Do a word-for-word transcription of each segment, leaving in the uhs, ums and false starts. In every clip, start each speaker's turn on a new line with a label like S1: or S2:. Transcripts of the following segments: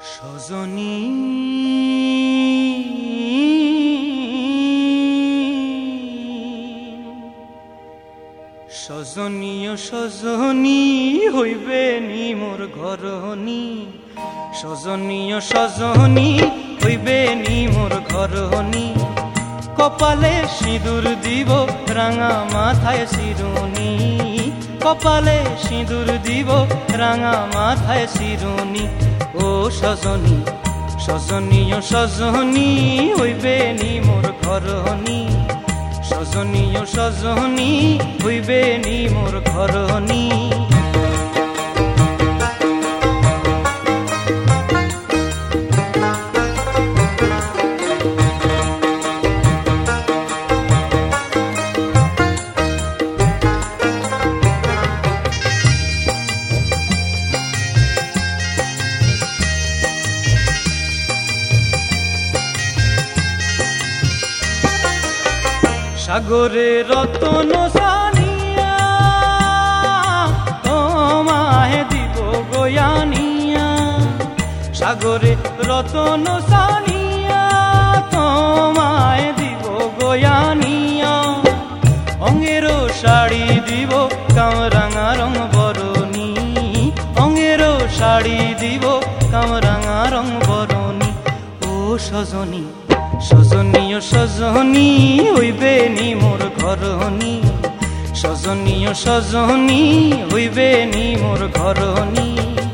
S1: সজনী সজনী ও সজনী হইবে নি মোর ঘরনি, সজনী ও সজনী হইবে নি মোর ঘরনি। কপালে সিঁদুর দিব রাঙা মাথায় শিরুনি, কপালে সিঁদুর দিব রাঙা মাথায় শিরুনি। ও সজনী সজনী ও সজনী হইবে নি মোর ঘরনি, সজনী ও সজনী হইবে নি মোর ঘরনি। সাগরে রতন সানিয়া তোমায় দিব গয়ানিয়া, সাগরে রতন সানিয়া তোমায় দিব গয়ানিয়া। অঙ্গেরও শাড়ি দিব কামরাঙা রং বরণী, অঙ্গেরও শাড়ি দিব কামরাঙা রং বরণী। ও সজনী সজনী ও সজনী হইবে নি মোর ঘরনি, সজনী ও সজনী হইবে নি মোর ঘরনি।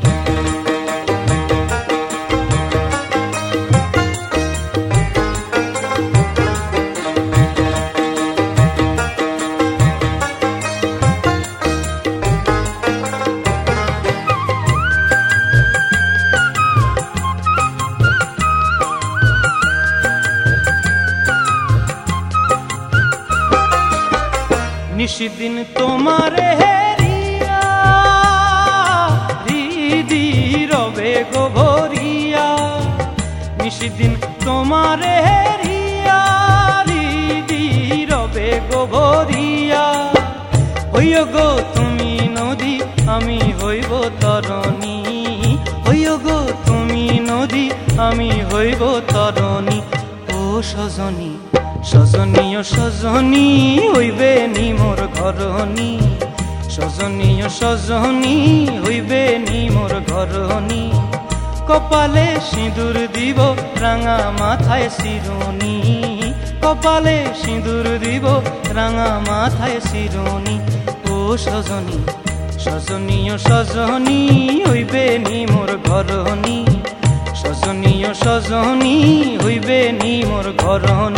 S1: নিশিদিন তোমারে হেরিয়া হৃদি রবে গো ভরিয়া, নিশিদিন তোমারে হেরিয়া হৃদি রবে গো ভরিয়া। হইও গো তুমি নদী আমি হইব তরণী, হইও গো তুমি নদী আমি হইব তরণী। ও সজনী সজনী ও সজনী হইবে নি মোর ঘরনি, সজনী ও সজনী হইবে নি মোর ঘরনি। কপালে সিঁদুর দিব রাঙা মাথায় শিরুনি, কপালে সিঁদুর দিব রাঙা মাথায় শিরুনি। ও সজনী সজনী ও সজনী হইবে নি মোর ঘরনি, সজনী ও সজনী হইবে নি মোর ঘরনি।